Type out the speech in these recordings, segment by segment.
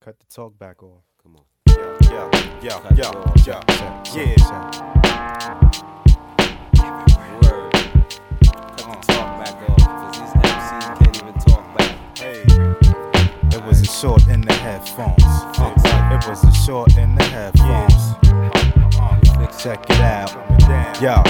Cut the talk back off. Come on. Check. Word. Cut the talk back off, cause these MCs can't even talk back. Hey. It was a short in the headphones. It was a short in the headphones. Check it out. Yo.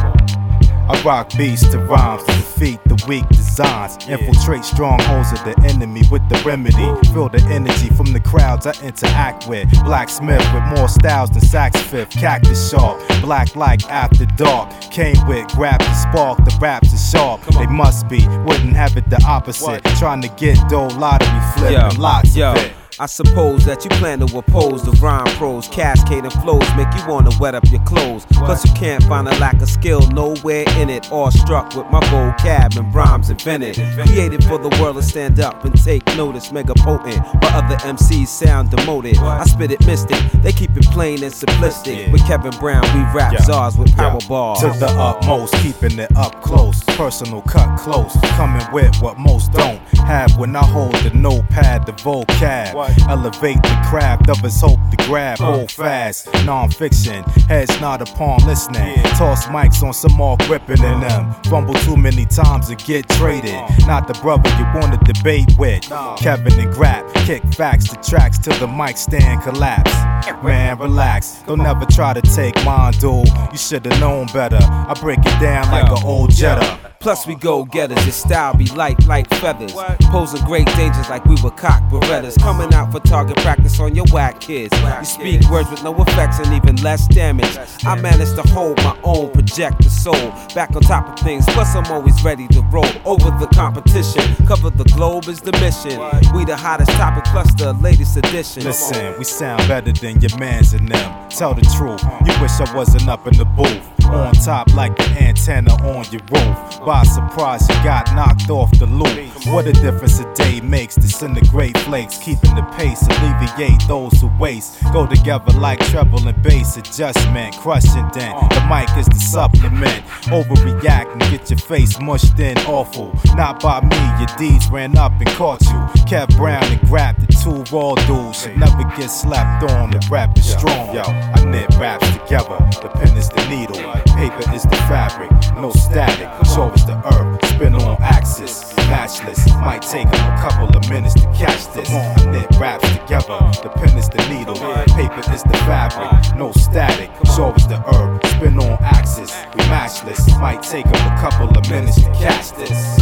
I rock beats to rhymes to defeat the weak designs. Infiltrate strongholds of the enemy with the remedy. Feel the energy from the crowds I interact with. Blacksmith with more styles than Sax Fifth. Cactus sharp, black like after dark. Came with, grab the spark, the raps are sharp. They must be, wouldn't have it the opposite. Trying to get dough, lottery flip, and lots of it. I suppose that you plan to oppose the rhyme pros, cascading flows, make you wanna wet up your clothes. Plus you can't find a lack of skill nowhere in it. Awestruck with my vocab and rhymes invented, created for the world to stand up and take notice. Mega potent, while other MCs sound demoted. I spit it mystic, they keep it plain and simplistic. With Kevin Brown, we rap czars with power bars. To the utmost, keeping it up close, personal cut close. Coming with what most don't have when I hold the notepad, the vocab. Elevate the craft, others hope to grab. Hold fast, non-fiction, heads not upon listening. Toss mics on some more gripping in them. Fumble too many times and get traded. Not the brother you wanna debate with. Kevin and Grap, kick facts to tracks till the mic stand collapse. Man, relax, don't ever try to take mine, dude. You should've known better. I break it down like an old Jetta. Plus we go getters, your style be light like feathers. Posing great dangers like we were cock Berettas. Coming out for target practice on your whack kids. You speak words with no effects and even less damage. I manage to hold my own, project the soul. Back on top of things, plus I'm always ready to roll. Over the competition, cover the globe is the mission. We the hottest topic plus the latest edition. Listen, we sound better than your mans and them. Tell the truth, you wish I wasn't up in the booth. On top like the antenna on your roof. By surprise, you got knocked off the loop. What a difference a day makes. Disintegrate flakes, keeping the pace, alleviate those who waste. Go together like treble and bass adjustment. Crushing then, the mic is the supplement. Overreact and get your face mushed in awful. Not by me, your deeds ran up and caught you. Kev Brown and Grap, the two raw dudes. Should never get slapped on, the rap is strong. Yo, I knit raps together, the pen is the needle. Paper is the fabric, no static. Sure as the earth, spin on axis. Matchless, might take them a couple of minutes to catch this. I knit raps together, the pen is the needle. Paper is the fabric, no static. Sure as the earth, spin on axis. We matchless, might take them a couple of minutes to catch this.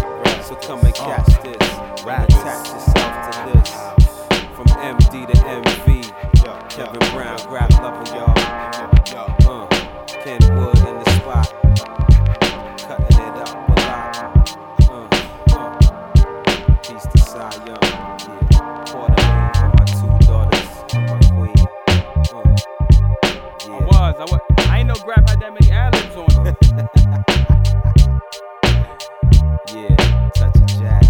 So come and catch this. Attach yourself to this. From MD to MV. Kevin Brown, Grap loving y'all. Ken Wood in the spot. Cutting it up a lot. Peace to Cy Young. Yeah. Quarter lane for my two daughters and my queen. Yeah. I ain't know Grap had that many ad-libs on it. Yeah, touch of jazz.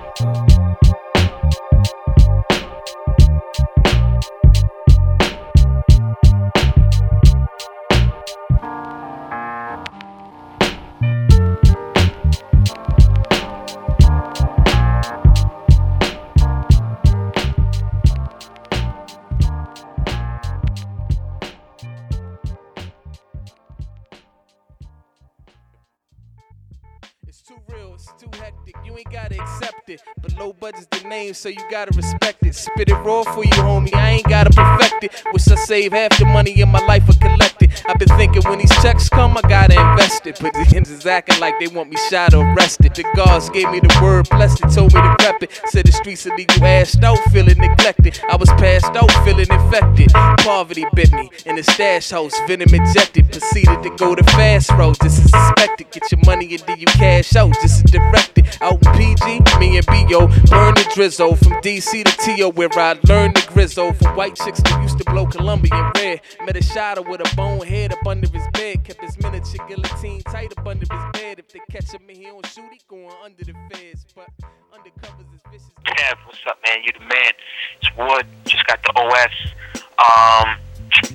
It's too real, it's too hectic, you ain't gotta accept it. But low budget's the name, so you gotta respect it. Spit it raw for you, homie, I ain't gotta perfect it. Wish I saved half the money in my life or collect it. I've been thinking when these checks come, I gotta invest it. But the ends is acting like they want me shot or arrested. The guards gave me the word blessed, told me to rep it. Said the streets will leave you assed out, feeling neglected. I was passed out, feeling infected. Poverty bit me in the stash house, venom injected. Proceeded to go the fast road, this is expected. Get your money and then you cash out, this is directed. Out in PG, me and B.O. burn the drizzo. From DC to T.O. where I learned the grizzo. From white chicks that used to blow Colombian red. Met a shotter with a bone head up under his bed. Kept his miniature guillotine tight up under his bed. If they catch him and he don't shoot, he going under the feds. But undercovers is vicious. Kev, what's up, man? You the man. It's Wood. Just got the OS.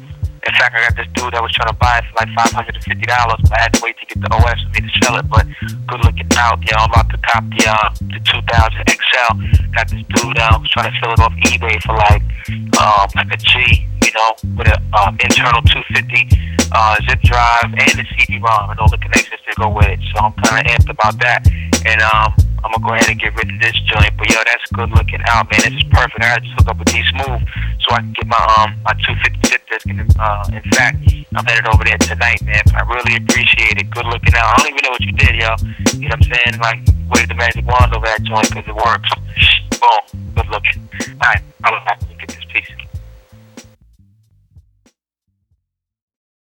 In fact, I got this dude that was trying to buy it for like $550, but I had to wait to get the OS for me to sell it. But good looking out, you know, I'm about to cop the 2000 XL. Got this dude was trying to sell it off eBay for like a G, you know, with an internal 250 zip drive and a CD-ROM and all the connections that go with it. So I'm kind of amped about that. And I'm gonna go ahead and get rid of this joint. But yo, that's good looking out, man. This is perfect. I just hook up with D-Smooth so I can get my 250 zip disc. And in fact, I'm headed over there tonight, man. I really appreciate it. Good looking out. I don't even know what you did, yo. You know what I'm saying? Like, wave the magic wand over that joint because it works. Boom. Good looking. All right, I'll get this piece.